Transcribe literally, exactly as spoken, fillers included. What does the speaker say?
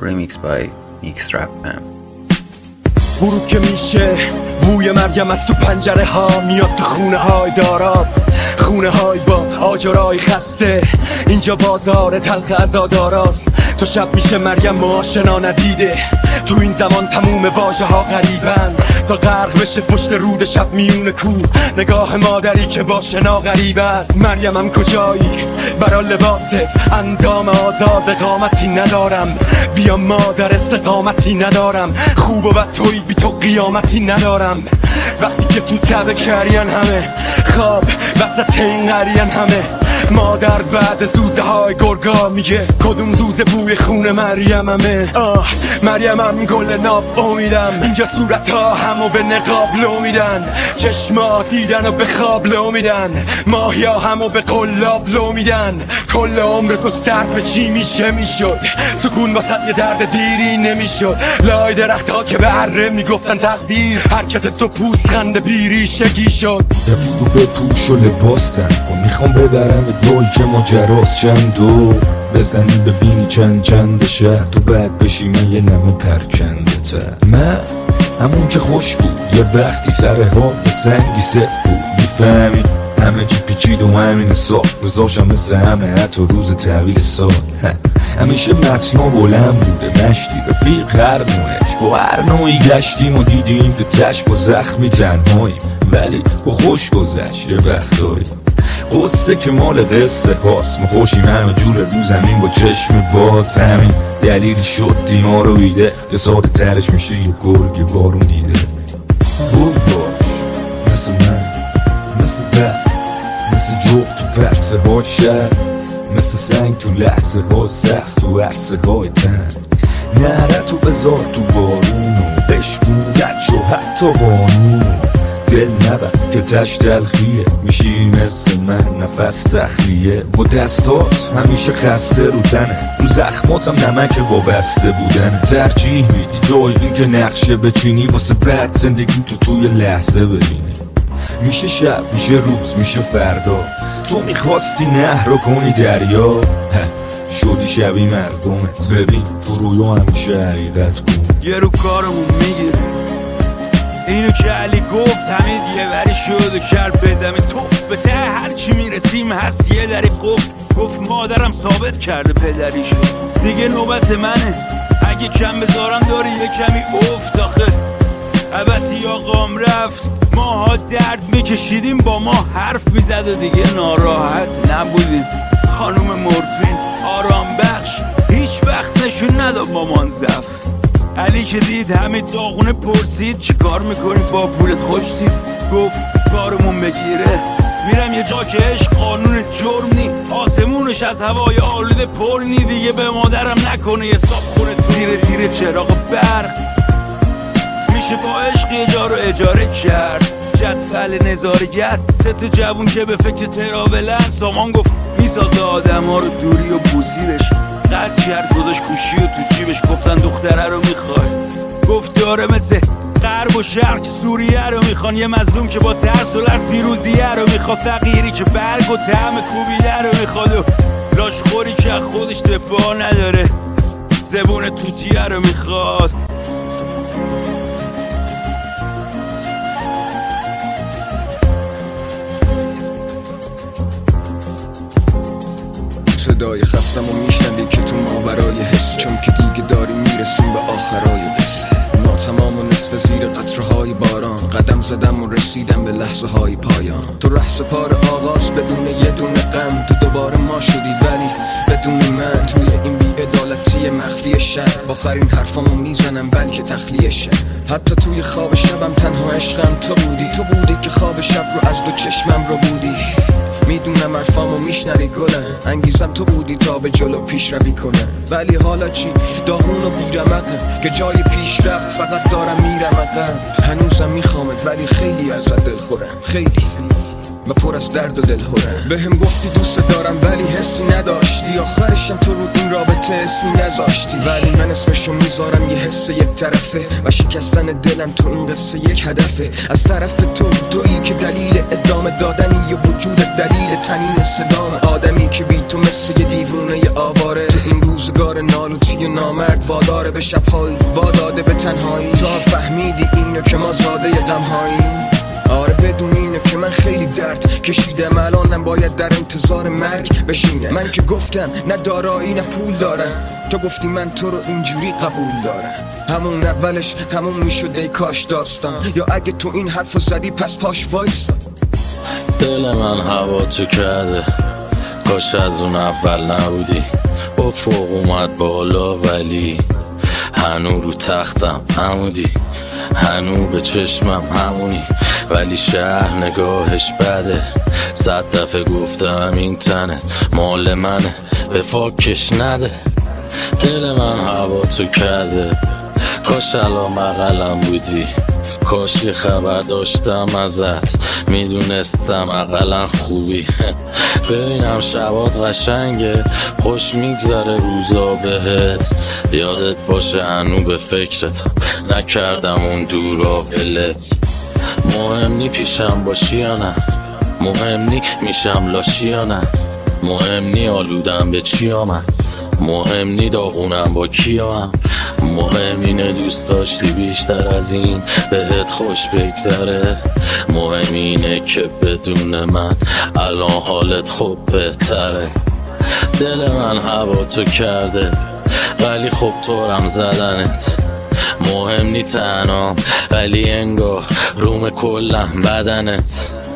remixed by Mixtrap Bam. غروب که میشه بوی مریم از تو پنجره ها میاد تو خونه های داراب، خونه های با آجرای خسته. اینجا بازار تلخ عزاداراست، تا شب میشه مریم معاشنا ندیده. تو این زمان تموم واژه ها غریبن، تا غرق بشه پشت رود شب میون کوه. نگاه مادری که با شنا غریب است. مریمم کجایی برا لباست؟ اندام آزاد قامتی ندارم، بیا مادر استقامتی ندارم. خوب و بد توی بی تو قیامتی ندارم. وقتی که تو تبه کرین همه خواب وسط این قرین همه. مادر بعد زوزه های گرگا میگه کدوم زوزه بوی خون مریم همه. آه مریمم گل ناب امیدم، اینجا صورت ها همو به نقاب لو میدن. چشما دیدن و به خواب لو میدن، ماهیا همو به قلاب لو میدن. کل عمر تو صرف چی میشه میشد، سکون واسط یه درد دیری نمیشد. لای درخت ها که به اره میگفتن تقدیر، حرکت تو پوست خنده بیری شگی شد. بگو به پوش و لباس تن و میخوام ببرم دوی که ماجراست چند دو. بزنی ببینی چند چند شهر تو بعد بشی من یه نمه پرکنده تر. من همون که خوش بود یه وقتی سر ها به سنگی صف بود. میفهمی همه چی پیچید و همین صاف بزاشم مثل همه حتی روز تحویل سال. همیشه متنا بلند بوده مشتی رفیق هر نوعش، با هر نوعی گشتیم و دیدیم که تش با زخمی تنهاییم، ولی با خوش گذشت یه وقتایی. قصه که مال قصه هاست، ما خوشیم همه جور رو زمین با چشم باز. همین دلیل شد دیما رو ایده یه ساده ترش میشه یه گرگ بارون دیده. بود باش مثل من، مثل بد، مثل جغ تو پرسه ها شد، مثل سنگ تو لحظه ها سخت تو عرصه های تن. نره تو بذار تو بارون و بشکون گد شو حتی بانون. دل نبر که تش تلخیه، میشی مثل من نفس تخلیه. با دستات همیشه خسته رو تنه، رو زخماتم نمک وابسته بودن. ترجیح میدی جای این که نقشه بچینی واسه بعد زندگی تو توی لحظه ببینی. میشه شب میشه روز میشه فردا، تو میخواستی نهر رو کنی دریا، شدی شبی مردمت. ببین تو رویا همیشه حقیقت کن. یه رو کارمون میگیره اینو که علی گفت، همه دیگه وری شد و کرد به زمین توف. به ته هرچی میرسیم هست یه دری قفل. گفت مادرم ثابت کرده پدری شد، دیگه نوبت منه. اگه کم بذارم داری یه کمی افت. آخه البته آقام رفت، ماها درد میکشیدیم با ما حرف میزد و دیگه ناراحت نبودیم. خانوم مورفین آرام بخش هیچ وقت نشون نداد مامان زف. علی که دید همه داغونه پرسید چی کار میکنی با پولت خوشتید؟ گفت کارمون بگیره میرم یه جا که عشق قانون جرم نی، آسمونش از هوای آلوده پر نی. دیگه به مادرم نکنه یه صاحب خونه تیره تیره چراغ برق. میشه با عشق یه جا رو اجاره کرد، جدول نظارگر. سه تا جوون که به فکر تراولن، سامان گفت میسازه آدم ها رو دوری و بوسیدش. قد کرد گذاشت کوشی و تو جیبش، گفتن دختره رو میخوای؟ گفت داره مثل غرب و شرق سوریه رو میخوان. یه مظلوم که با ترس و لرز پیروزیه رو میخواد، فقیری که برگ و طعم کوبیده رو میخواد، و لاشخوری که خودش دفاع نداره زبون توتیه رو میخواد. صدای خستم و میشنوی که تو ما برای حس، چون که دیگه داریم میرسیم به آخرای قصه. ما تمام و نصف زیر قطرهای باران قدم زدم و رسیدم به لحظه های پایان. تو ره سپار آغاز بدون یه دونه غم، تو دوباره ما شدی ولی بدون من. توی این بی‌عدالتی مخفی شهر آخرین حرفامو میزنم بلکه تخلیه شه. حتی توی خواب شبم تنها عشقم تو بودی، تو بودی که خواب شب رو از دو چشمم رو بودی. میدونم حرفامو میشنوی گلم، انگیزم تو بودی تا به جلو پیش روی کنم. ولی حالا چی؟ داغون و بیرمقم که جای پیش رفت فقط دارم میرم عقب. هنوزم میخوامت ولی خیلی ازت دل خورم، خیلی و پر از درد و دلهورم. به هم گفتی دوست دارم ولی حسی نداشتی، آخرشم تو رو این رابطه اسمی نذاشتی. ولی من اسمشو میذارم یه حس یک طرفه و شکستن دلم تو این قصه یک هدفه. از طرف تو تویی که دلیل ادامه دادنی یه وجود دلیل تنین صدام. آدمی که بی تو مثل یه دیوونه ی آواره تو این روز روزگار نالوتی و نامرد واداره به شبهایی، واداده به تنهایی. تا فهمیدی اینو که ما زاده غمهایی. آره بدون اینو که من خیلی درد کشیدم، الانم باید در انتظار مرگ بشینم. من که گفتم نه دارایی نه پول دارم، تو گفتی من تو رو اینجوری قبول دارم. همون اولش تموم میشد ای کاش داستان، یا اگه تو این حرفو زدی پس پاش وایستا. دل من هوا تو کرده، کاش از اون اول نبودی. افق اومد بالا ولی هنو رو تختم همودی، هنو به چشمم همونی، ولی شهر نگاهش بده. صد دفعه گفتم این تنت مال منه، به فاکش نده. دل من هوا تو کرده، کاش الان بغلم بودی. کاش یه خبر داشتم ازت، میدونستم اقلا خوبی. ببینم شبات قشنگه، خوش میگذره روزا بهت. یادت باشه هنو به فکرتم، نکردم اون دورا ولت. مهم نی پیشم باشی یا نه، مهم نی میشم لاشی یا نه، مهم نی آلودم به چی آمد، مهم نی داغونم با کیام. مهم اینه دوست داشتی بیشتر از این بهت خوش بگذره. مهم اینه که بدون من الان حالت خوب بهتره. دل من هوا تو کرده ولی خب طورم زدنت. مهم نی تنها ولی انگار روم کلم بدنت.